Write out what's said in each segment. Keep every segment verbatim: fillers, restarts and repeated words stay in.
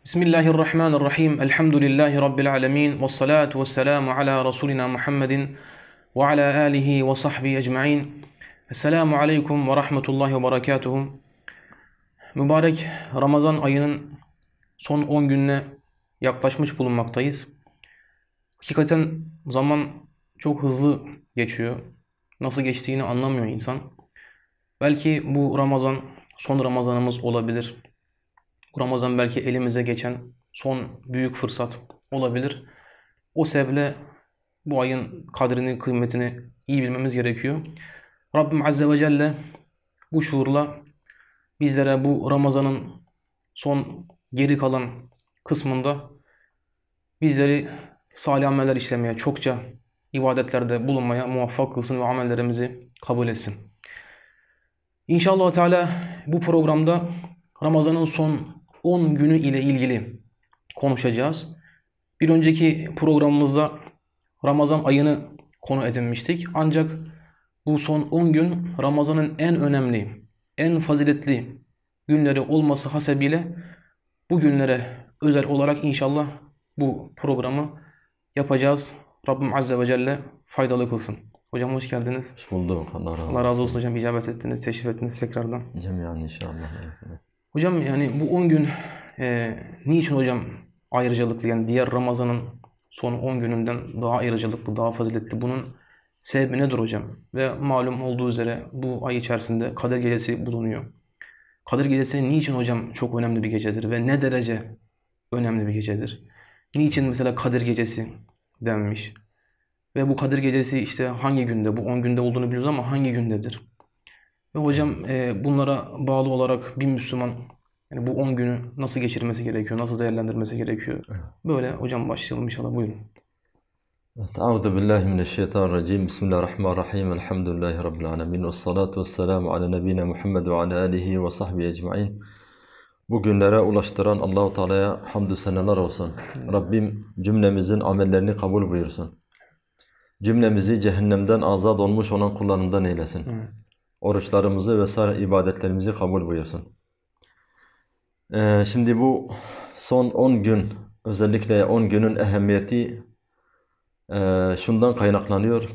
Bismillahirrahmanirrahim. Elhamdülillahi Rabbil alemin. Vessalatu vesselamu ala Resulina Muhammedin ve ala alihi ve sahbihi ecma'in. Esselamu aleyküm ve rahmetullahi ve berekatuhu. Mübarek Ramazan ayının son on gününe yaklaşmış bulunmaktayız. Hakikaten zaman çok hızlı geçiyor. Nasıl geçtiğini anlamıyor insan. Belki bu Ramazan son Ramazanımız olabilir. Bu Ramazan belki elimize geçen son büyük fırsat olabilir. O sebeple bu ayın kadrini, kıymetini iyi bilmemiz gerekiyor. Rabbim Azze ve Celle bu şuurla bizlere bu Ramazan'ın son geri kalan kısmında bizleri salih ameller işlemeye, çokça ibadetlerde bulunmaya muvaffak kılsın ve amellerimizi kabul etsin. İnşallah Teala bu programda Ramazan'ın son on günü ile ilgili konuşacağız. Bir önceki programımızda Ramazan ayını konu edinmiştik. Ancak bu son on gün Ramazan'ın en önemli, en faziletli günleri olması hasebiyle bu günlere özel olarak inşallah bu programı yapacağız. Rabbim Azze ve Celle faydalı kılsın. Hocam hoş geldiniz. Hoş bulduk. Allah razı olsun. Allah razı olsun hocam. İcabet ettiniz, teşrif ettiniz tekrardan. Cemiyen inşallah. Hocam yani bu on gün e, niçin hocam ayrıcalıklı, yani diğer Ramazan'ın son on gününden daha ayrıcalıklı, daha faziletli? Bunun sebebi nedir hocam? Ve malum olduğu üzere bu ay içerisinde Kadir Gecesi bulunuyor. Kadir Gecesi niçin hocam çok önemli bir gecedir ve ne derece önemli bir gecedir? Niçin mesela Kadir Gecesi denmiş? Ve bu Kadir Gecesi işte hangi günde? Bu on günde olduğunu biliyoruz ama hangi gündedir? Ve hocam e, bunlara bağlı olarak bir Müslüman yani bu on günü nasıl geçirmesi gerekiyor, nasıl değerlendirmesi gerekiyor? Böyle hocam başlayalım inşallah, buyurun. Euzu billahi mineşşeytanirracim. Bismillahirrahmanirrahim. Elhamdülillahi rabbil alamin. Ves salatu vesselamu ala nebiyina Muhammed ve ala alihi ve sahbihi ecmaîn. Bu günlere ulaştıran Allahu Teala'ya hamdü senalar olsun. Rabbim cümlemizin amellerini kabul buyursun. Cümlemizi cehennemden azad olmuş olan kullarından eylesin. Hı. Oruçlarımızı vesaire ibadetlerimizi kabul buyursun. Ee, şimdi bu son on gün, özellikle on günün ehemmiyeti e, şundan kaynaklanıyor.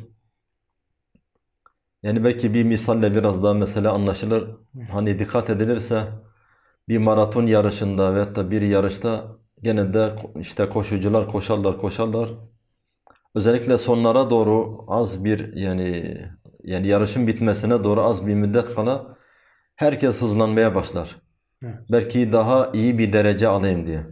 Yani belki bir misalle biraz daha mesele anlaşılır. Hani dikkat edilirse bir maraton yarışında veyahut da bir yarışta genelde işte koşucular koşarlar koşarlar. Özellikle sonlara doğru az bir yani yani yarışın bitmesine doğru az bir müddet kala herkes hızlanmaya başlar. Evet. Belki daha iyi bir derece alayım diye.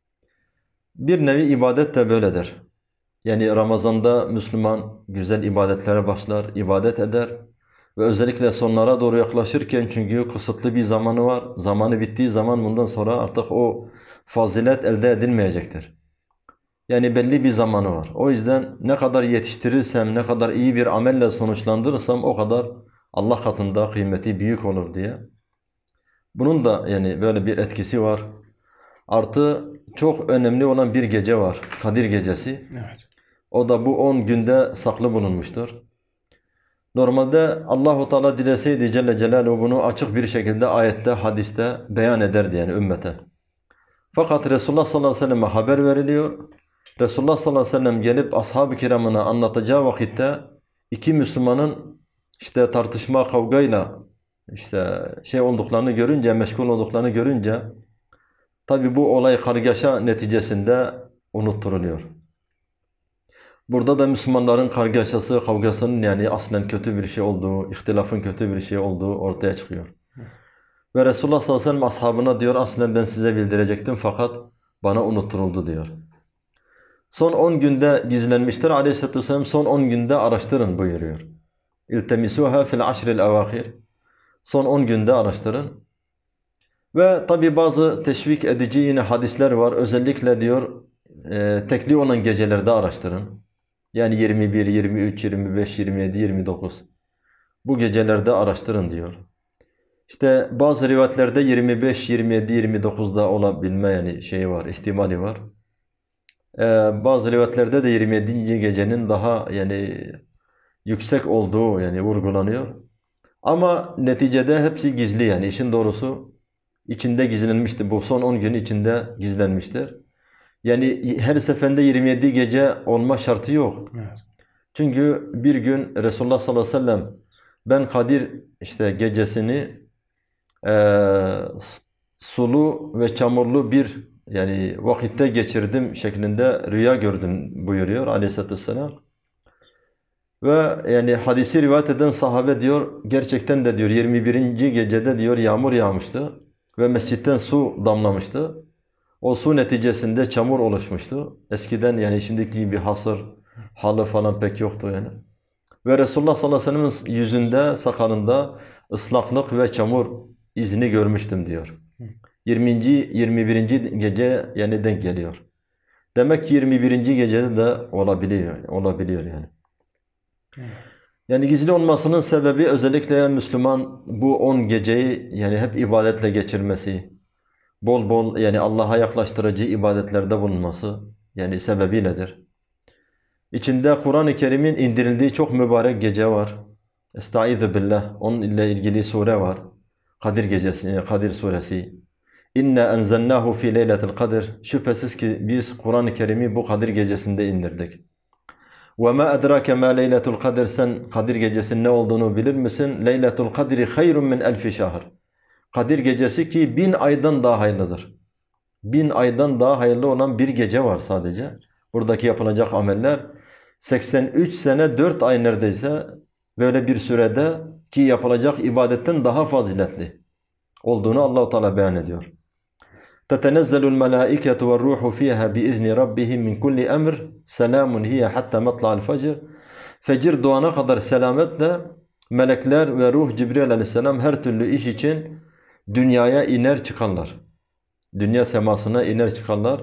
Bir nevi ibadet de böyledir. Yani Ramazan'da Müslüman güzel ibadetlere başlar, ibadet eder ve özellikle sonlara doğru yaklaşırken, çünkü kısıtlı bir zamanı var. Zamanı bittiği zaman bundan sonra artık o fazilet elde edilmeyecektir. Yani belli bir zamanı var. O yüzden ne kadar yetiştirirsem, ne kadar iyi bir amelle sonuçlandırırsam o kadar Allah katında kıymeti büyük olur diye. Bunun da yani böyle bir etkisi var. Artı çok önemli olan bir gece var. Kadir Gecesi. Evet. O da bu on günde saklı bulunmuştur. Normalde Allahu Teala dileseydi Celle Celaluhu bunu açık bir şekilde ayette, hadiste beyan ederdi yani ümmete. Fakat Resulullah sallallahu aleyhi ve sellem'e haber veriliyor. Resulullah sallallahu aleyhi ve sellem gelip ashab-ı kiramına anlatacağı vakitte iki Müslümanın işte tartışma, kavgayla işte şey olduklarını görünce, meşgul olduklarını görünce tabi bu olay kargaşa neticesinde unutturuluyor. Burada da Müslümanların kargaşası, kavgasının yani aslen kötü bir şey olduğu, ihtilafın kötü bir şey olduğu ortaya çıkıyor. Ve Resulullah sallallahu aleyhi ve sellem ashabına diyor, aslen ben size bildirecektim fakat bana unutturuldu diyor. Son on günde gizlenmiştir. Aleyhisselatü vesselam son on günde araştırın buyuruyor. İltemisuha fil aşril evâhir. Son on günde araştırın. Ve tabi bazı teşvik edici yine hadisler var. Özellikle diyor e, tekli olan gecelerde araştırın. Yani yirmi bir, yirmi üç, yirmi beş, yirmi yedi, yirmi dokuz. Bu gecelerde araştırın diyor. İşte bazı rivayetlerde yirmi beş, yirmi yedi, yirmi dokuzda olabilme yani şeyi var, ihtimali var. Ee, bazı rivayetlerde de yirmi yedinci gecenin daha yani yüksek olduğu yani vurgulanıyor. Ama neticede hepsi gizli, yani işin doğrusu içinde gizlenmiştir. Bu son on gün içinde gizlenmiştir. Yani her seferinde yirmi yedi gece olma şartı yok. Evet. Çünkü bir gün Resulullah sallallahu aleyhi ve sellem ben Kadir işte gecesini eee, sulu ve çamurlu bir yani vakitte geçirdim şeklinde rüya gördüm buyuruyor aleyhissalatü vesselam. Ve yani hadisi rivayet eden sahabe diyor gerçekten de diyor yirmi birinci gecede diyor yağmur yağmıştı ve mescitten su damlamıştı. O su neticesinde çamur oluşmuştu. Eskiden yani şimdiki gibi hasır, halı falan pek yoktu yani. Ve Resulullah sallallahu aleyhi ve sellem'in yüzünde, sakalında ıslaklık ve çamur izini görmüştüm diyor. yirminci yirmi birinci gece yani denk geliyor. Demek ki yirmi birinci gecede de olabiliyor, olabiliyor yani. Yani gizli olmasının sebebi özellikle Müslüman bu on geceyi yani hep ibadetle geçirmesi, bol bol yani Allah'a yaklaştırıcı ibadetlerde bulunması yani sebebiyledir. İçinde Kur'an-ı Kerim'in indirildiği çok mübarek gece var. Estaizu billah. Onun ile ilgili sure var. Kadir gecesi, Kadir suresi. İnna enzelnahu fi leyletil kadir. Şüphesiz ki biz Kur'an-ı Kerim'i bu Kadir gecesinde indirdik. Ve ma edrake ma leyletul kadir. Sen Kadir gecesinin ne olduğunu bilir misin? Leyletul kadri hayrun min elfi şahr. Kadir gecesi ki bin aydan daha hayırlıdır. Bin aydan daha hayırlı olan bir gece var sadece. Buradaki yapılacak ameller seksen üç sene dört ay neredeyse böyle bir sürede ki yapılacak ibadetten daha faziletli olduğunu Allah-u Teala beyan ediyor. تَتَنَزَّلُ الْمَلَائِكَةُ وَالرُّوحُ فِيهَا بِإِذْنِ رَبِّهِمْ مِنْ كُلِّ أَمْرٍ سَلَامٌ هِيَ حَتَّى مَطْلَعِ الْفَجْرِ Fecir doğana kadar selametle melekler ve ruh Cibril aleyhisselam her türlü iş için dünyaya iner çıkarlar. Dünya semasına iner çıkarlar.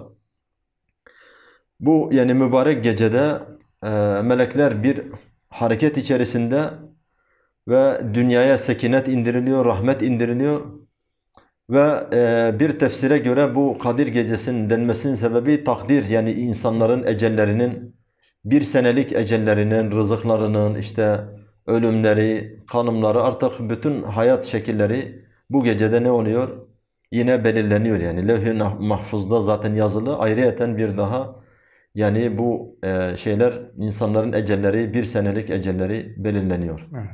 Bu yani mübarek gecede e, melekler bir hareket içerisinde ve dünyaya sekinet indiriliyor, rahmet indiriliyor. Ve e, bir tefsire göre bu Kadir gecesinin denmesinin sebebi takdir yani insanların ecellerinin bir senelik ecellerinin, rızıklarının, işte ölümleri, kanımları artık bütün hayat şekilleri bu gecede ne oluyor? Yine belirleniyor yani. Levh-i Mahfuz'da zaten yazılı. Ayrıyeten bir daha yani bu e, şeyler insanların ecelleri, bir senelik ecelleri belirleniyor. Evet.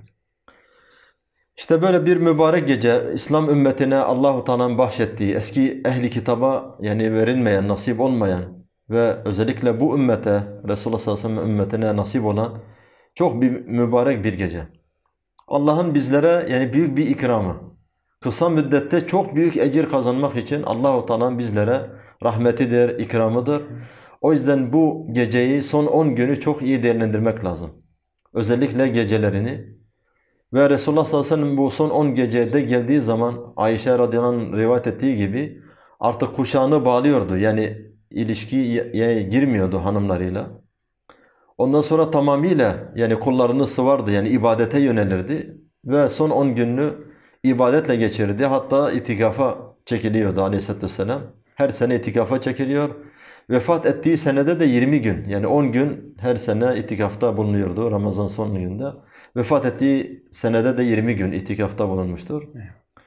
İşte böyle bir mübarek gece İslam ümmetine Allah-u Teala'nın bahşettiği eski ehli kitaba yani verilmeyen, nasip olmayan ve özellikle bu ümmete Resulullah sallallahu aleyhi ve sellem ümmetine nasip olan çok bir mübarek bir gece. Allah'ın bizlere yani büyük bir ikramı. Kısa müddette çok büyük ecir kazanmak için Allah-u Teala'nın bizlere rahmetidir, ikramıdır. O yüzden bu geceyi son on günü çok iyi değerlendirmek lazım. Özellikle gecelerini. Ve Resulullah sallallahu aleyhi ve sellem bu son on gecede geldiği zaman Ayşe radıyallahu anh'ın rivayet ettiği gibi artık kuşağını bağlıyordu. Yani ilişkiye girmiyordu hanımlarıyla. Ondan sonra tamamıyla yani kollarını sıvardı yani ibadete yönelirdi. Ve son on gününü ibadetle geçirdi. Hatta itikafa çekiliyordu aleyhissalatü vesselam. Her sene itikafa çekiliyor. Vefat ettiği senede de yirmi gün yani on gün her sene itikafta bulunuyordu Ramazan son gününde. Vefat ettiği senede de yirmi gün itikafta bulunmuştur. Evet.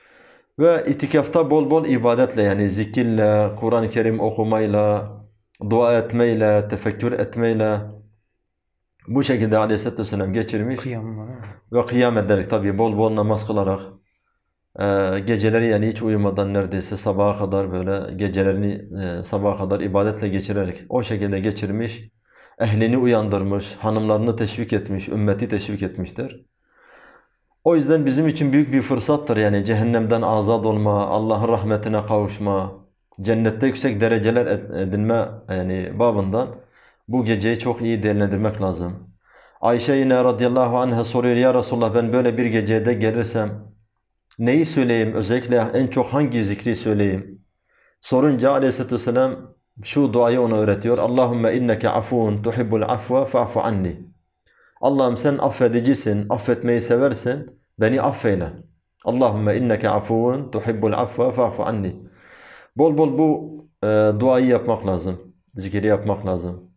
Ve itikafta bol bol ibadetle yani zikirle, Kur'an-ı Kerim okumayla, dua etmeyle, tefekkür etmeyle bu şekilde aleyhissalatü vesselam geçirmiş. Kıyam ve kıyam ederek tabi bol bol namaz kılarak e, geceleri yani hiç uyumadan neredeyse sabaha kadar böyle gecelerini e, sabaha kadar ibadetle geçirerek o şekilde geçirmiş. Ehlini uyandırmış, hanımlarını teşvik etmiş, ümmeti teşvik etmiştir. O yüzden bizim için büyük bir fırsattır yani cehennemden azat olma, Allah'ın rahmetine kavuşma, cennette yüksek dereceler edinme yani babından bu geceyi çok iyi değerlendirmek lazım. Ayşe yine radıyallahu anh'a soruyor ya Resulullah ben böyle bir gecede gelirsem neyi söyleyeyim özellikle en çok hangi zikri söyleyeyim? Sorunca aleyhissalatü vesselam şu duayı ona öğretiyor. Allahümme inneke afun tuhibbul afva fa'fu anni. Allah'ım sen affedicisin, affetmeyi seversin, beni affeyle. Allahümme inneke afun tuhibbul afva fa'fu anni. Bol bol bu e, duayı yapmak lazım. Zikri yapmak lazım.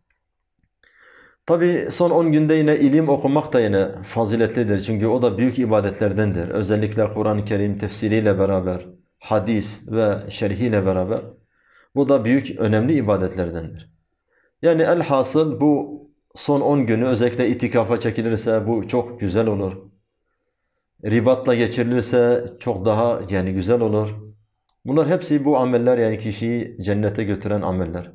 Tabi son on günde yine ilim okumak da yine faziletlidir. Çünkü o da büyük ibadetlerdendir. Özellikle Kur'an-ı Kerim tefsiriyle beraber hadis ve şerhiyle beraber bu da büyük önemli ibadetlerdendir. Yani elhasıl bu son on günü özellikle itikafa çekilirse bu çok güzel olur. Ribatla geçirilirse çok daha yani güzel olur. Bunlar hepsi bu ameller yani kişiyi cennete götüren ameller.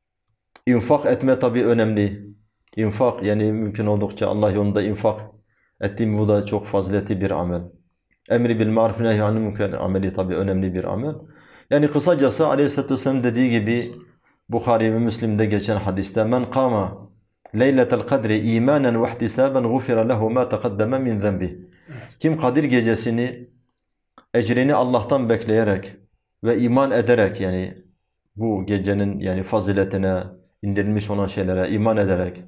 İnfak etme tabii önemli. İnfak yani mümkün oldukça Allah yolunda infak ettiğim bu da çok faziletli bir amel. Emri bil maruf nehy anil münker ameli tabii önemli bir amel. Yani kısacası Aleyhisselatü Vesselam dediği gibi Bukhari ve Müslim'de geçen hadiste men kama leyletel kadri imanen ve ihtisaben gufira lehu ma taqaddama min zenbi. Kim Kadir gecesini ecrini Allah'tan bekleyerek ve iman ederek yani bu gecenin yani faziletine, indirilmiş olan şeylere iman ederek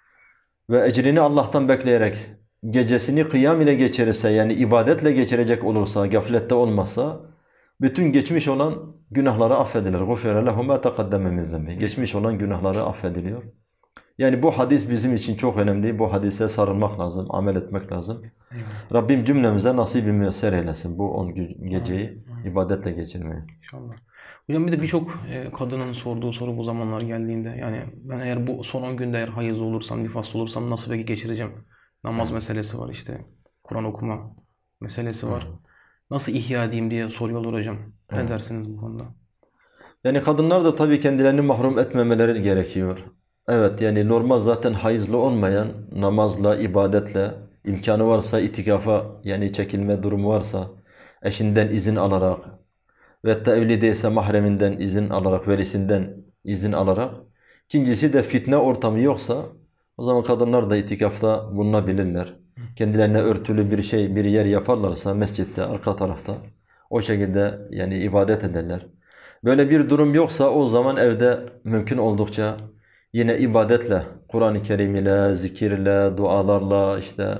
ve ecrini Allah'tan bekleyerek gecesini kıyam ile geçirirse yani ibadetle geçirecek olursa, gaflette olmazsa bütün geçmiş olan günahları affedilir. غُفِرَ لَهُ مَا تَقَدَّمَ مِنْ ذَنْبِهِ. Geçmiş olan günahları affediliyor. Yani bu hadis bizim için çok önemli. Bu hadise sarılmak lazım, amel etmek lazım. Eyvallah. Rabbim cümlemize nasip-i müyesser eylesin bu on geceyi ibadetle geçirmeyi. İnşallah. Hocam bir de birçok e, kadının sorduğu soru bu zamanlar geldiğinde yani ben eğer bu son on günde eğer hayızlı olursam, nifaslı olursam nasıl peki geçireceğim? Namaz meselesi var işte, Kur'an okuma meselesi var. Nasıl ihya edeyim diye soruyorlar hocam. Ne Evet. dersiniz bu konuda? Yani kadınlar da tabii kendilerini mahrum etmemeleri gerekiyor. Evet yani normal zaten hayızlı olmayan namazla, ibadetle imkanı varsa itikafa yani çekilme durumu varsa eşinden izin alarak ve hatta evli değilse mahreminden izin alarak, velisinden izin alarak. İkincisi de fitne ortamı yoksa o zaman kadınlar da itikafta bulunabilirler. Kendilerine örtülü bir şey, bir yer yaparlarsa mescitte, arka tarafta o şekilde yani ibadet ederler. Böyle bir durum yoksa o zaman evde mümkün oldukça yine ibadetle, Kur'an-ı Kerim ile, zikirle, dualarla işte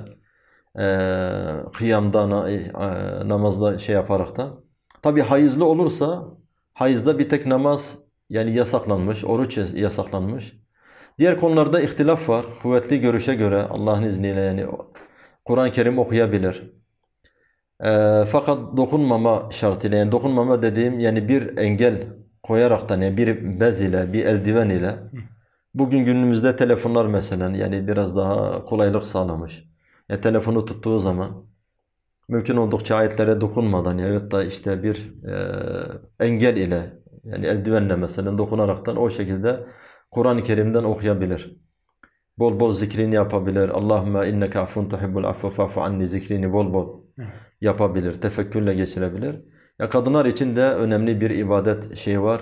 eee kıyamda, e, namazda şey yaparaktan. Tabi hayızlı olursa hayızda bir tek namaz yani yasaklanmış, oruç yasaklanmış. Diğer konularda ihtilaf var. Kuvvetli görüşe göre Allah'ın izniyle yani Kur'an-ı Kerim okuyabilir. Eee, fakat dokunmama şartıyla yani dokunmama dediğim yani bir engel koyaraktan yani bir bez ile, bir eldiven ile bugün günümüzde telefonlar mesela yani biraz daha kolaylık sağlamış. Yani telefonu tuttuğu zaman mümkün oldukça ayetlere dokunmadan ya da işte bir e, engel ile yani eldivenle mesela dokunaraktan o şekilde Kur'an-ı Kerim'den okuyabilir. Bol bol zikrini yapabilir. Allahümme inneke affun tuhibbul affe fa'fu anni zikrini bol bol yapabilir. Tefekkürle geçirebilir. Ya kadınlar için de önemli bir ibadet şeyi var.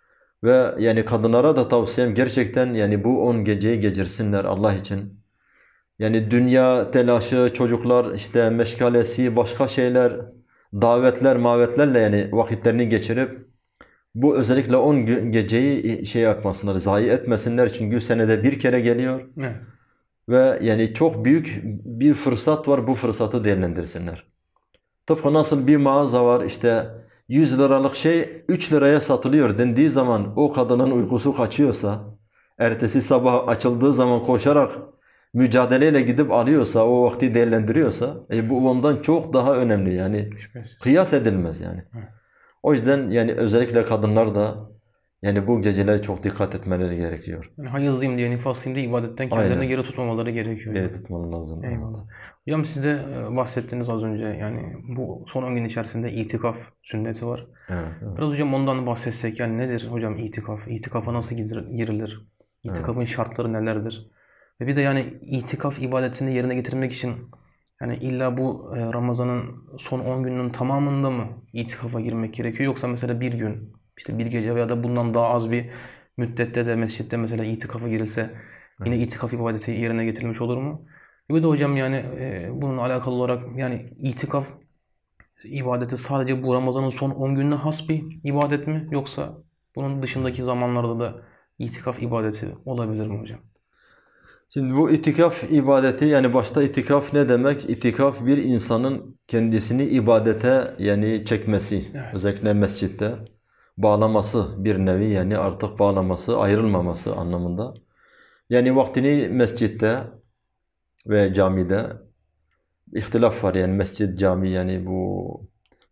Ve yani kadınlara da tavsiyem gerçekten yani bu on geceyi geçirsinler Allah için. Yani dünya telaşı, çocuklar işte meşgalesi, başka şeyler, davetler, mavetlerle yani vakitlerini geçirip bu özellikle on geceyi şey yapmasınlar, zayi etmesinler çünkü senede bir kere geliyor. Evet. Ve yani çok büyük bir fırsat var, bu fırsatı değerlendirsinler. Tıpkı nasıl bir mağaza var işte yüz liralık şey üç liraya satılıyor dendiği zaman o kadının uykusu kaçıyorsa, ertesi sabah açıldığı zaman koşarak mücadeleyle gidip alıyorsa, o vakti değerlendiriyorsa e bu ondan çok daha önemli yani kıyas edilmez yani. O yüzden yani özellikle kadınlar da yani bu geceleri çok dikkat etmeleri gerekiyor. Yani hayızlıyım diye, nifaslıyım diye ibadetten kendilerini Aynen. geri tutmamaları gerekiyor. Geri tutmaları lazım. Eyvallah. Hocam siz de e, bahsettiniz az önce yani bu son on gün içerisinde itikaf sünneti var. Evet, evet. Biraz hocam ondan bahsetsek yani nedir hocam itikaf? İtikafa nasıl girilir? İtikafın şartları nelerdir? Ve bir de yani itikaf ibadetini yerine getirmek için yani illa bu e, Ramazan'ın son on gününün tamamında mı itikafa girmek gerekiyor? Yoksa mesela bir gün, işte bir gece veya da bundan daha az bir müddette de mescitte mesela itikafa girilse yine itikaf ibadeti yerine getirilmiş olur mu? Bir de hocam yani e, bununla alakalı olarak yani itikaf ibadeti sadece bu Ramazan'ın son on gününe has bir ibadet mi? Yoksa bunun dışındaki zamanlarda da itikaf ibadeti olabilir mi hocam? Şimdi bu itikaf ibadeti yani başta itikaf ne demek? İtikaf bir insanın kendisini ibadete yani çekmesi. Evet. Özellikle mescitte bağlaması bir nevi yani artık bağlaması, ayrılmaması anlamında. Yani vaktini mescitte ve camide ihtilaf var yani mescid, cami yani bu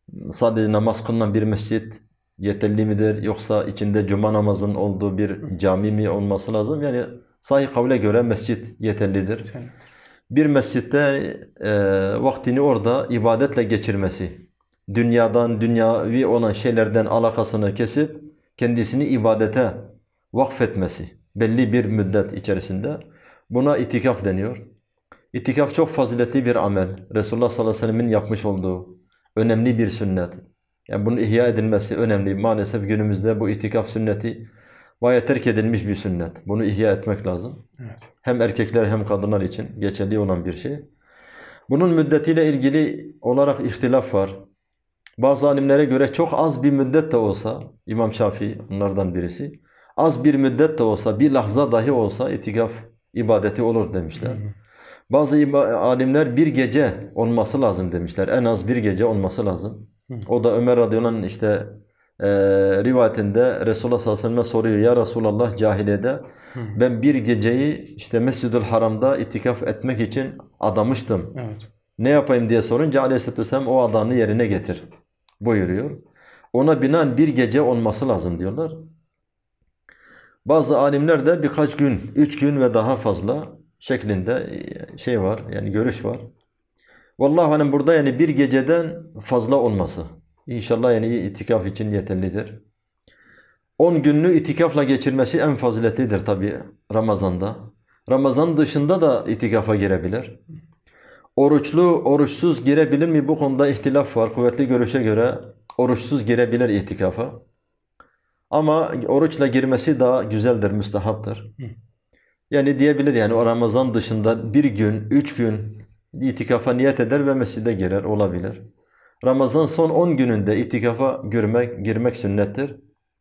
sadece namaz kılınan bir mescit yeterli midir? Yoksa içinde cuma namazının olduğu bir cami mi olması lazım? Yani sahih kavle göre mescit yeterlidir. Bir mescitte e, vaktini orada ibadetle geçirmesi, dünyadan, dünyavi olan şeylerden alakasını kesip kendisini ibadete vakfetmesi belli bir müddet içerisinde, buna itikaf deniyor. İtikaf çok faziletli bir amel. Resulullah sallallahu aleyhi ve sellem'in yapmış olduğu önemli bir sünnet. Yani bunun ihya edilmesi önemli. Maalesef günümüzde bu itikaf sünneti bayağı terk edilmiş bir sünnet. Bunu ihya etmek lazım. Evet. Hem erkekler hem kadınlar için geçerli olan bir şey. Bunun müddetiyle ilgili olarak ihtilaf var. Bazı alimlere göre çok az bir müddet de olsa, İmam Şafii onlardan birisi, az bir müddet de olsa, bir lahza dahi olsa itikaf ibadeti olur demişler. Hı hı. Bazı alimler bir gece olması lazım demişler. En az bir gece olması lazım. Hı. O da Ömer radıyallahu anh'ın işte e, rivayetinde Resulullah sallallahu aleyhi ve sellem'e soruyor. Ya Resulallah, cahiliyede hı. ben bir geceyi işte Mescid-ül Haram'da itikaf etmek için adamıştım. Evet. Ne yapayım diye sorunca aleyhisselatü vesselam o adanı yerine getir buyuruyor. Ona binaen bir gece olması lazım diyorlar. Bazı alimler de birkaç gün, üç gün ve daha fazla şeklinde şey var, yani görüş var. Vallahi hani burada yani bir geceden fazla olması İnşallah yani itikaf için yeterlidir. on günlük itikafla geçirmesi en faziletlidir tabi Ramazan'da. Ramazan dışında da itikafa girebilir. Oruçlu, oruçsuz girebilir mi? Bu konuda ihtilaf var. Kuvvetli görüşe göre oruçsuz girebilir itikafa. Ama oruçla girmesi daha güzeldir, müstehaptır. Yani diyebilir yani o Ramazan dışında bir gün, üç gün itikafa niyet eder ve mescide girer, olabilir. Ramazan son on gününde itikafa girmek, girmek sünnettir.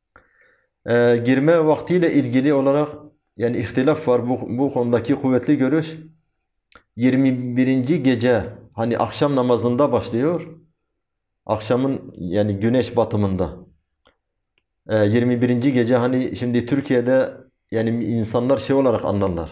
Ee, girme vaktiyle ilgili olarak yani ihtilaf var. Bu, bu konudaki kuvvetli görüş yirmi birinci gece hani akşam namazında başlıyor. Akşamın yani güneş batımında. Ee, yirmi birinci gece hani şimdi Türkiye'de yani insanlar şey olarak anlarlar.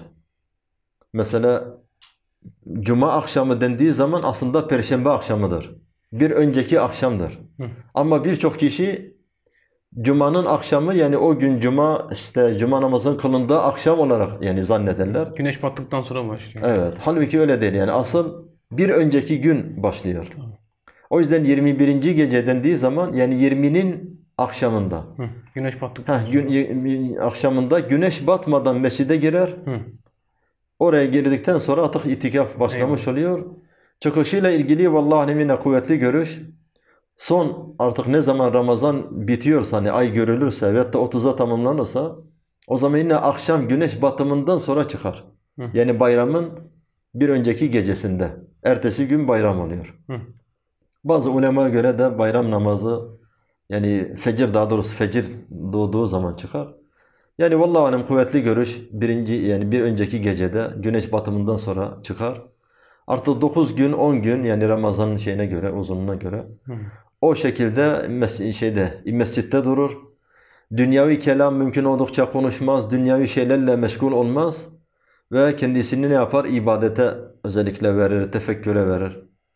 Mesela Cuma akşamı dendiği zaman aslında Perşembe akşamıdır. Bir önceki akşamdır. Hı. Ama birçok kişi Cuma'nın akşamı yani o gün Cuma işte Cuma namazının kılındığı akşam olarak yani zannederler. Güneş battıktan sonra başlıyor. Evet. Halbuki öyle değil yani asıl bir önceki gün başlıyor. Tamam. O yüzden yirmi birinci gece dendiği zaman yani yirminin akşamında. Hı. Güneş battıktan Heh, gün, gün, akşamında güneş batmadan mescide girer. Hı. Oraya girdikten sonra artık itikaf başlamış Eyvallah. oluyor. Çıkışıyla ilgili vallahi alemine kuvvetli görüş. Son artık ne zaman Ramazan bitiyorsa hani ay görülürse veyahut da otuza tamamlanırsa o zaman yine akşam güneş batımından sonra çıkar. Hı. Yani bayramın bir önceki gecesinde. Ertesi gün bayram oluyor. Hı. Bazı ulemaya göre de bayram namazı yani fecir daha doğrusu fecir doğduğu zaman çıkar. Yani vallahi alem kuvvetli görüş birinci yani bir önceki gecede güneş batımından sonra çıkar. Artık dokuz gün on gün yani Ramazan'ın şeyine göre uzunluğuna göre hmm. o şekilde mes şeyde mescitte durur. Dünyavi kelam mümkün oldukça konuşmaz, dünyavi şeylerle meşgul olmaz ve kendisini ne yapar? İbadete özellikle verir, tefekküre verir.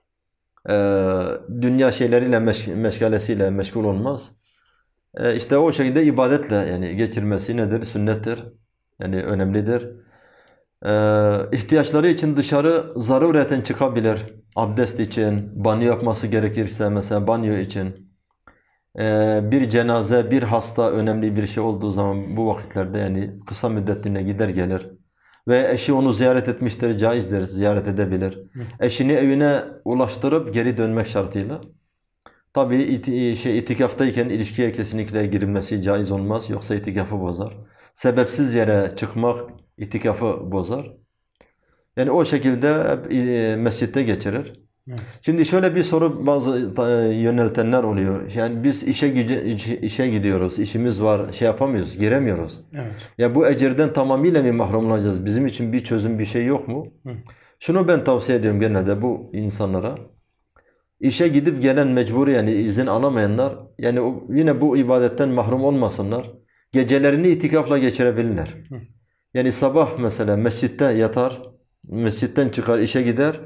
Ee, dünya şeyleriyle meş meşgalesiyle meşgul olmaz. Ee, işte o şekilde ibadetle yani geçirmesi nedir? Sünnettir. Yani önemlidir. Ee, ihtiyaçları için dışarı zarureten çıkabilir. Abdest için, banyo yapması gerekirse mesela banyo için. Ee, bir cenaze, bir hasta önemli bir şey olduğu zaman bu vakitlerde yani kısa müddetliğine gider gelir. Ve eşi onu ziyaret etmiştir, caizdir, ziyaret edebilir. Hı. Eşini evine ulaştırıp geri dönmek şartıyla. Tabii iti, şey, itikaftayken ilişkiye kesinlikle girilmesi caiz olmaz. Yoksa itikafı bozar. Sebepsiz yere çıkmak itikafı bozar. Yani o şekilde e, mescitte geçirir. Evet. Şimdi şöyle bir soru bazı e, yöneltenler oluyor. Yani biz işe güce, işe gidiyoruz, işimiz var, şey yapamıyoruz, giremiyoruz. Evet. Ya bu ecirden tamamıyla mı mahrum olacağız? Bizim için bir çözüm bir şey yok mu? Hı. Şunu ben tavsiye ediyorum genelde bu insanlara. İşe gidip gelen mecburi yani izin alamayanlar yani o, yine bu ibadetten mahrum olmasınlar. Gecelerini itikafla geçirebilirler. Hı. Yani sabah mesela mescitte yatar, mescitten çıkar işe gider.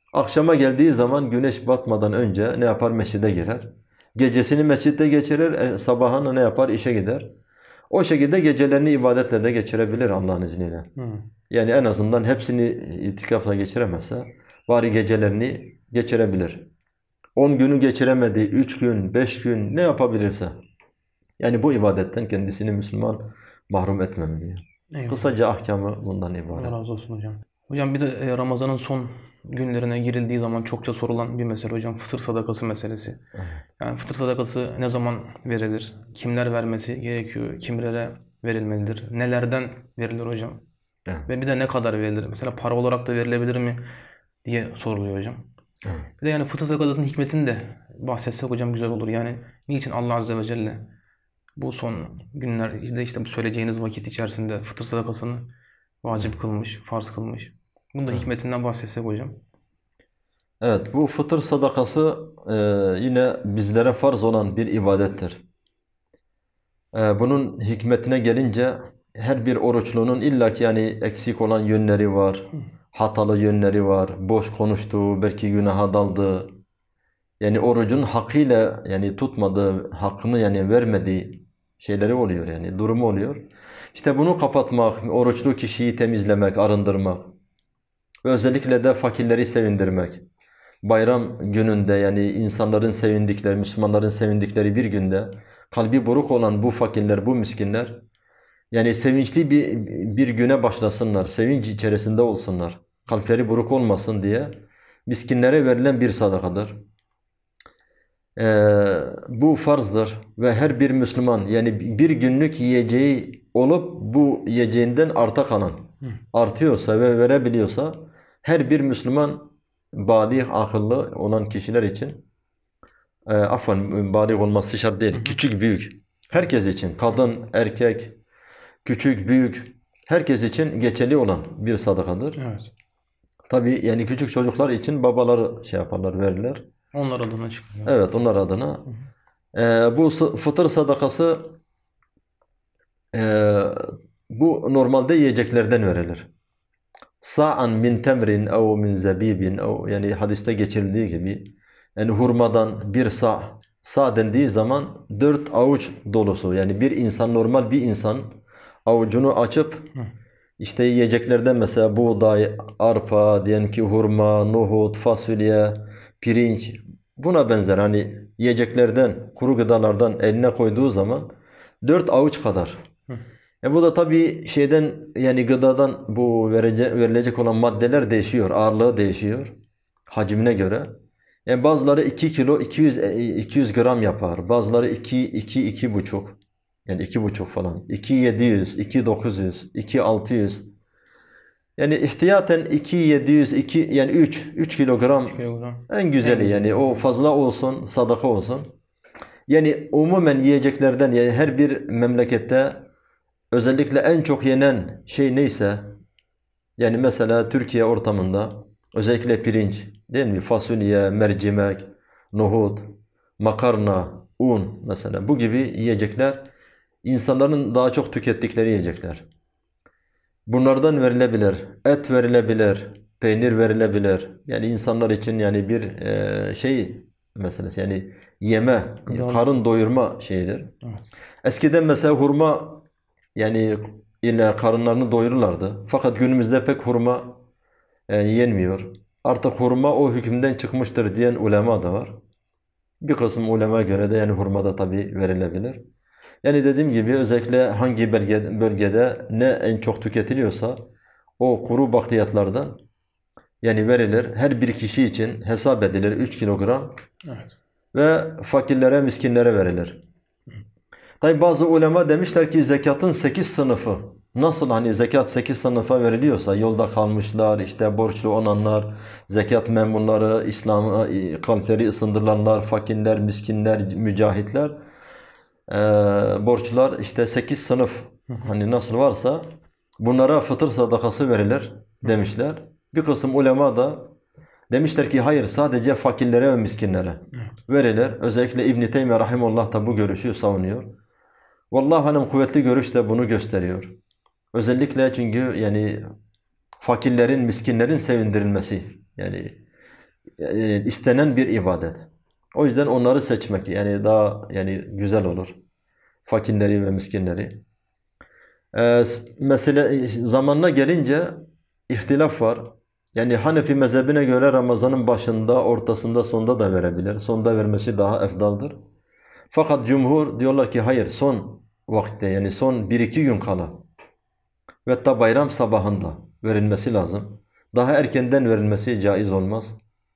Akşama geldiği zaman güneş batmadan önce ne yapar? Mescide girer. Gecesini mescitte geçirir, e, sabahına ne yapar? İşe gider. O şekilde gecelerini ibadetle de geçirebilir Allah'ın izniyle. Hı. Yani en azından hepsini itikafla geçiremezse bari gecelerini geçirebilir. on günü geçiremedi, üç gün, beş gün ne yapabilirse. Yani bu ibadetten kendisini Müslüman mahrum etmemeli. Eyvallah. Kısaca ahkamı bundan Allah ibaret. razı olsun hocam. Hocam bir de e, Ramazan'ın son günlerine girildiği zaman çokça sorulan bir mesele hocam, fıtır sadakası meselesi. Evet. Yani fıtır sadakası ne zaman verilir? Kimler vermesi gerekiyor? Kimlere verilmelidir? Nelerden verilir hocam? Evet. Ve bir de ne kadar verilir? Mesela para olarak da verilebilir mi diye soruluyor hocam. Evet. Bir de yani fıtır sadakasının hikmetini de bahsetsek hocam güzel olur. Yani niçin Allah Azze ve Celle bu son günlerde işte bu söyleyeceğiniz vakit içerisinde fıtır sadakasını vacip kılmış, farz kılmış. Bunun da Evet. hikmetinden bahsetsek hocam. Evet, bu fıtır sadakası e, yine bizlere farz olan bir ibadettir. E, bunun hikmetine gelince her bir oruçlunun illaki yani eksik olan yönleri var, hatalı yönleri var, boş konuştuğu, belki günaha daldığı, yani orucun hakkıyla yani tutmadığı, hakkını yani vermediği şeyleri oluyor yani durumu oluyor. İşte bunu kapatmak, oruçlu kişiyi temizlemek, arındırmak ve özellikle de fakirleri sevindirmek. Bayram gününde yani insanların sevindikleri, Müslümanların sevindikleri bir günde kalbi buruk olan bu fakirler, bu miskinler yani sevinçli bir, bir güne başlasınlar, sevinç içerisinde olsunlar. Kalpleri buruk olmasın diye miskinlere verilen bir sadakadır. Ee, bu farzdır ve her bir Müslüman yani bir günlük yiyeceği olup bu yiyeceğinden arta kalan artıyorsa ve verebiliyorsa her bir Müslüman bâlig, akıllı olan kişiler için e, afwan bâlig olması şart değil. Küçük, büyük. Herkes için. Kadın, erkek, küçük, büyük. Herkes için geçerli olan bir sadakadır. Evet. Tabii yani küçük çocuklar için babaları şey yaparlar, verirler. Onlar adına çıkıyor. Evet, onlar adına. Ee, bu sı- fıtır sadakası e, bu normalde yiyeceklerden verilir. Sa'an min temrin ev min zebibin ev yani hadiste geçirildiği gibi yani hurmadan bir sa sa dendiği zaman dört avuç dolusu yani bir insan normal bir insan avucunu açıp işte yiyeceklerden mesela buğday, arpa, diyelim ki hurma, nohut, fasulye, pirinç buna benzer hani yiyeceklerden, kuru gıdalardan eline koyduğu zaman dört avuç kadar. E bu da tabii şeyden yani gıdadan bu verece, verilecek olan maddeler değişiyor, ağırlığı değişiyor hacmine göre. Yani bazıları iki kilo iki yüz iki yüz gram yapar. Bazıları iki iki iki buçuk. Yani iki buçuk falan. iki yedi yüz, iki dokuz yüz, iki altı yüz. Yani ihtiyaten iki yedi yüz, iki yani üç üç kilogram en güzeli yani o fazla olsun, sadaka olsun. Yani umumen yiyeceklerden yani her bir memlekette özellikle en çok yenen şey neyse yani mesela Türkiye ortamında özellikle pirinç değil mi? Fasulye, mercimek, nohut, makarna, un mesela bu gibi yiyecekler insanların daha çok tükettikleri yiyecekler. Bunlardan verilebilir, et verilebilir, peynir verilebilir. Yani insanlar için yani bir e, şey meselesi yani yeme, Gıda- karın doyurma şeyidir. Evet. Eskiden mesela hurma yani ile karınlarını doyururlardı. Fakat günümüzde pek hurma e, yenmiyor. Artık hurma o hükümden çıkmıştır diyen ulema da var. Bir kısım ulema göre de yani hurma da tabii verilebilir. Yani dediğim gibi özellikle hangi bölge, bölgede ne en çok tüketiliyorsa o kuru bakliyatlardan yani verilir. Her bir kişi için hesap edilir üç kilogram Evet. ve fakirlere, miskinlere verilir. Tabi bazı ulema demişler ki zekatın sekiz sınıfı. Nasıl hani zekat sekiz sınıfa veriliyorsa yolda kalmışlar, işte borçlu olanlar, zekat memurları, İslam'a kalpleri ısındırılanlar, fakirler, miskinler, mücahitler, e, borçlular işte sekiz sınıf hani nasıl varsa bunlara fıtır sadakası verilir demişler. Bir kısım ulema da demişler ki hayır sadece fakirlere ve miskinlere verilir. Özellikle İbn-i Teymiye Rahimullah da bu görüşü savunuyor. Vallahi hanım kuvvetli görüş de bunu gösteriyor. Özellikle çünkü yani fakirlerin, miskinlerin sevindirilmesi yani e, istenen bir ibadet. O yüzden onları seçmek yani daha yani güzel olur. Fakirleri ve miskinleri. Ee, mesela zamanına gelince ihtilaf var. Yani Hanefi mezhebine göre Ramazan'ın başında, ortasında, sonda da verebilir. Sonda vermesi daha efdaldır. Fakat cumhur diyorlar ki hayır, son vakitte yani son bir iki gün kala ve hatta bayram sabahında verilmesi lazım. Daha erkenden verilmesi caiz olmaz.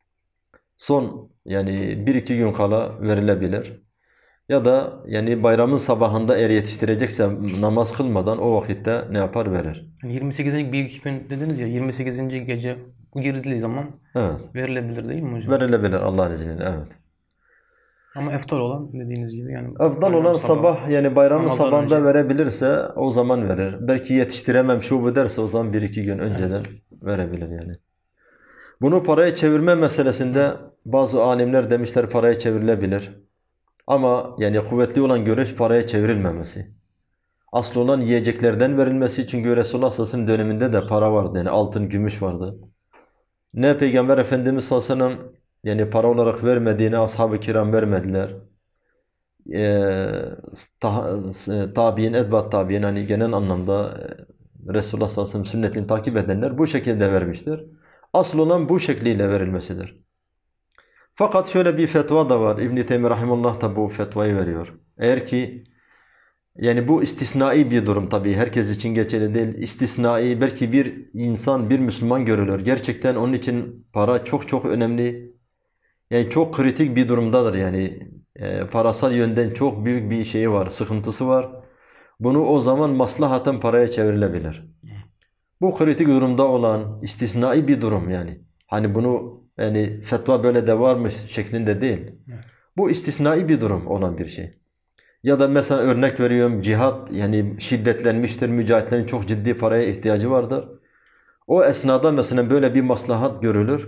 Son yani bir iki gün kala verilebilir. Ya da yani bayramın sabahında eğer yetiştirecekse namaz kılmadan o vakitte ne yapar verir. Yani yirmi sekizinci bir iki gün dediniz ya, yirmi sekizinci gece bu girdiği zaman Evet. verilebilir değil mi hocam? Verilebilir Allah'ın izniyle, evet. Ama eftal olan dediğiniz gibi yani Efdal olan sabah yani bayramın namazdan sabahında önce. verebilirse o zaman verir. Belki yetiştiremem şu bu derse o zaman bir iki gün önceden verebilir yani. Bunu paraya çevirme meselesinde bazı alimler demişler paraya çevrilebilir. Ama yani kuvvetli olan görüş paraya çevrilmemesi. Asıl olan yiyeceklerden verilmesi, çünkü Resulullah sallallahu aleyhi ve sellem döneminde de para vardı yani altın, gümüş vardı. Ne Peygamber Efendimiz sallallahu aleyhi ve sellem yani para olarak vermediğini ashab-ı kiram vermediler. Ee, ta, tabi'in, edbat tabi'in hani genel anlamda e, Resulullah sallallahu aleyhi ve sellem sünnetini takip edenler bu şekilde vermiştir. Asıl olan bu şekliyle verilmesidir. Fakat şöyle bir fetva da var. İbn-i Teymi Rahimullah da bu fetvayı veriyor. Eğer ki yani bu istisnai bir durum tabii. Herkes için geçerli değil. İstisnai, belki bir insan, bir Müslüman görülür. Gerçekten onun için para çok çok önemli. Yani çok kritik bir durumdadır yani. E, parasal yönden çok büyük bir şeyi var, sıkıntısı var. Bunu o zaman maslahaten paraya çevrilebilir. Bu kritik durumda olan istisnai bir durum yani. Hani bunu yani fetva böyle de varmış şeklinde değil. Bu istisnai bir durum olan bir şey. Ya da mesela örnek veriyorum, cihat yani şiddetlenmiştir, mücahitlerin çok ciddi paraya ihtiyacı vardır. O esnada mesela böyle bir maslahat görülür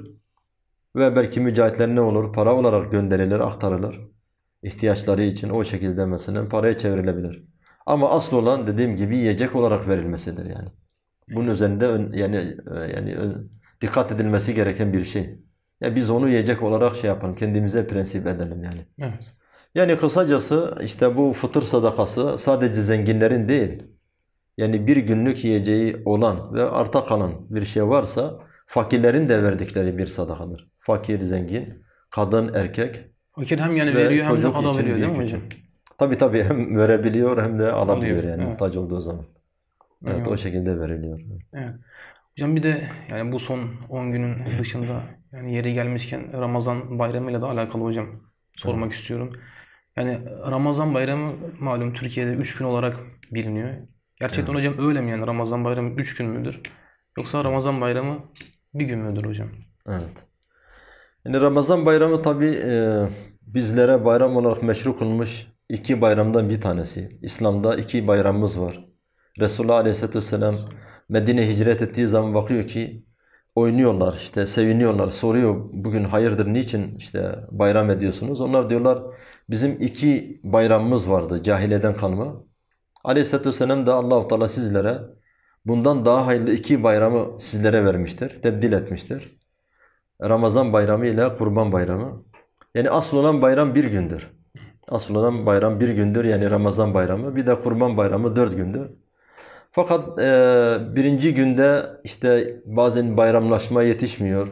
ve belki mücahitler ne olur? Para olarak gönderilir, aktarılır. İhtiyaçları için o şekilde mesela paraya çevrilebilir. Ama asıl olan dediğim gibi yiyecek olarak verilmesidir yani. Bunun üzerinde ön, yani yani ön, dikkat edilmesi gereken bir şey. Ya biz onu yiyecek olarak şey yapalım, kendimize prensip edelim yani. Evet. Yani kısacası işte bu fıtır sadakası sadece zenginlerin değil, yani bir günlük yiyeceği olan ve arta kalan bir şey varsa fakirlerin de verdikleri bir sadakadır. Fakir, zengin, kadın, erkek Fakir hem yani ve veriyor hem de çocuk için, alabiliyor değil mi büyük hocam? için. Tabii tabii hem verebiliyor hem de alabiliyor Alıyor. yani Evet. muhtaç olduğu zaman. Evet, Eyvallah. o şekilde veriliyor. Evet. Hocam bir de yani bu son on günün dışında yani yeri gelmişken Ramazan bayramıyla da alakalı hocam sormak istiyorum. Yani Ramazan bayramı malum Türkiye'de üç gün olarak biliniyor. Gerçekten Evet. hocam öyle mi yani Ramazan bayramı üç gün müdür? Yoksa Ramazan bayramı bir gün müdür hocam? Evet. Yani Ramazan bayramı tabii e, bizlere bayram olarak meşru kılmış iki bayramdan bir tanesi. İslam'da iki bayramımız var. Resulullah Aleyhisselatü Vesselam Medine'ye hicret ettiği zaman bakıyor ki oynuyorlar, işte seviniyorlar, soruyor bugün hayırdır, niçin işte bayram ediyorsunuz? Onlar diyorlar bizim iki bayramımız vardı cahiliyeden kalma. Aleyhisselatü Vesselam da Allah-u Teala sizlere bundan daha hayırlı iki bayramı sizlere vermiştir, tebdil etmiştir. Ramazan bayramı ile Kurban bayramı. Yani asıl olan bayram bir gündür. Asıl olan bayram bir gündür yani Ramazan bayramı. Bir de Kurban bayramı dört gündür. Fakat e, birinci günde işte bazen bayramlaşma yetişmiyor.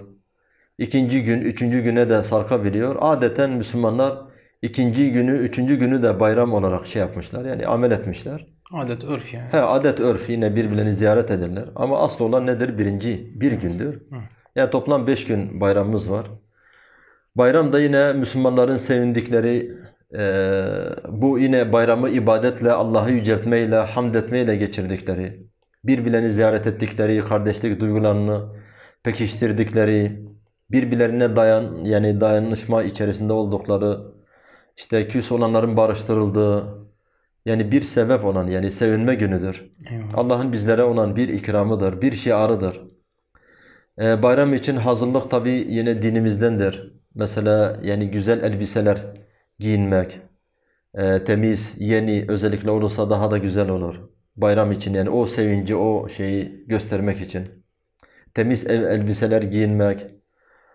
İkinci gün, üçüncü güne de sarkabiliyor. Adeten Müslümanlar ikinci günü, üçüncü günü de bayram olarak şey yapmışlar. Yani amel etmişler. Adet, örf yani. He, adet örf, yine birbirlerini ziyaret ederler. Ama asıl olan nedir? Birinci, bir gündür. Hı. Yani toplam beş gün bayramımız var. Bayram da yine Müslümanların sevindikleri, eee, bu yine bayramı ibadetle, Allah'ı yüceltmeyle, hamd etmeyle geçirdikleri, birbirlerini ziyaret ettikleri, kardeşlik duygularını pekiştirdikleri, birbirlerine dayan yani dayanışma içerisinde oldukları, işte küs olanların barıştırıldığı, yani bir sebep olan yani sevinme günüdür. Eyvallah. Allah'ın bizlere olan bir ikramıdır, bir şiarıdır. Ee, bayram için hazırlık tabii yine dinimizdendir. Mesela yani güzel elbiseler giyinmek, e, temiz, yeni özellikle olursa daha da güzel olur. Bayram için yani o sevinci, o şeyi göstermek için. Temiz el- elbiseler giyinmek,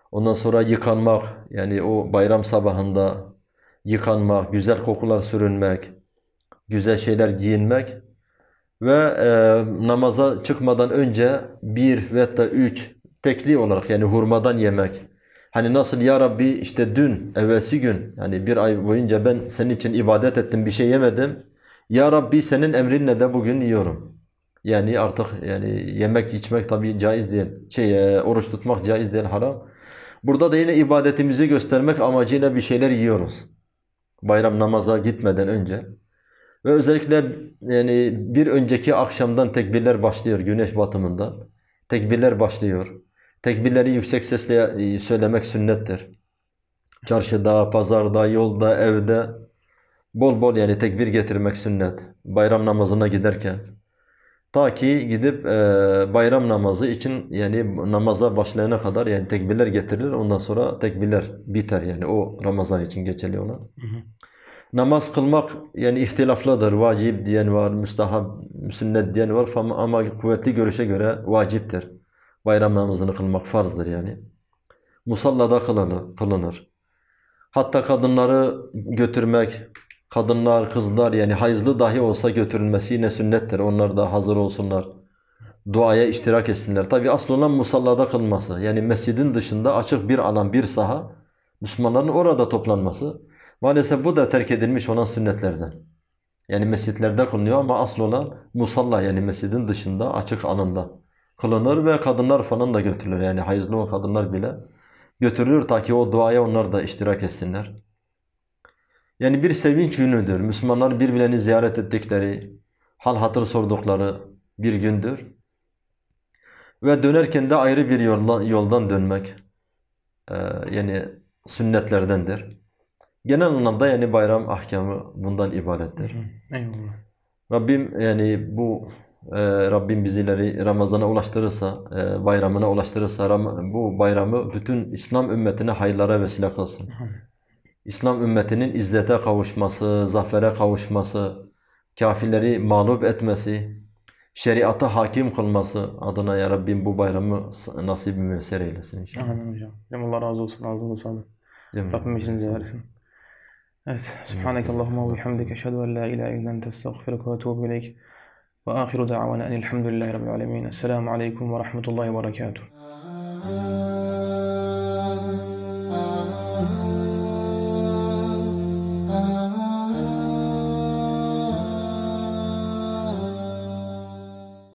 Ondan sonra yıkanmak, yani o bayram sabahında yıkanmak, güzel kokular sürünmek, güzel şeyler giyinmek ve e, namaza çıkmadan önce bir ve da üç tekli olarak yani hurmadan yemek. Hani nasıl ya Rabbi işte dün, evvelsi gün yani bir ay boyunca ben senin için ibadet ettim bir şey yemedim. Ya Rabbi senin emrinle de bugün yiyorum. Yani artık yani yemek içmek tabii caiz değil. Şey e, oruç tutmak caiz değil, haram. Burada da yine ibadetimizi göstermek amacıyla bir şeyler yiyoruz. Bayram namaza gitmeden önce. Ve özellikle yani bir önceki akşamdan tekbirler başlıyor güneş batımından. Tekbirler başlıyor. Tekbirleri yüksek sesle söylemek sünnettir. Çarşıda, pazarda, yolda, evde bol bol yani tekbir getirmek sünnet. Bayram namazına giderken. Ta ki gidip e, bayram namazı için yani namaza başlayana kadar yani tekbirler getirilir. Ondan sonra tekbirler biter yani o Ramazan için geçerli olan. Hı hı. Namaz kılmak yani ihtilaflıdır. Vacip diyen var, müstahap, sünnet diyen var ama ama kuvvetli görüşe göre vaciptir. Bayram namazını kılmak farzdır yani. Musallada kılınır, kılınır. Hatta kadınları götürmek, kadınlar, kızlar yani hayızlı dahi olsa götürülmesi yine sünnettir. Onlar da hazır olsunlar. Duaya iştirak etsinler. Tabi asıl olan musallada kılması. Yani mescidin dışında açık bir alan, bir saha. Müslümanların orada toplanması. Maalesef bu da terk edilmiş olan sünnetlerden. Yani mescitlerde kılınıyor ama asıl olan musalla yani mescidin dışında açık alanda kılınır ve kadınlar falan da götürülür. Yani hayızlı o kadınlar bile götürülür ta ki o duaya onlar da iştirak etsinler. Yani bir sevinç günüdür. Müslümanlar birbirlerini ziyaret ettikleri, hal hatır sordukları bir gündür. Ve dönerken de ayrı bir yoldan, yoldan dönmek e, yani sünnetlerdendir. Genel anlamda yani bayram ahkamı bundan Hı ibarettir. hı. Eyvallah. Rabbim yani bu e, Rabbim bizleri Ramazan'a ulaştırırsa, e, bayramına ulaştırırsa Ram bu bayramı bütün İslam ümmetine hayırlara vesile kılsın. Hı. İslam ümmetinin izzete kavuşması, zafere kavuşması, kafirleri mağlup etmesi, şeriata hakim kılması adına ya Rabbim bu bayramı nasip ve müyesser eylesin inşallah. Amin hocam. Hocam Allah razı olsun. Ağzınıza sağlık. Cemil. Rabbim işinize versin. Evet. Subhanakallahumma ve bihamdik. Eşhedü en la ilahe illa ente estağfiruke ve etûbü ileyk. Ve ahiru da'vana enilhamdülillahi rabbil alemin. Esselamu aleyküm ve rahmetullahi ve berekatuhu.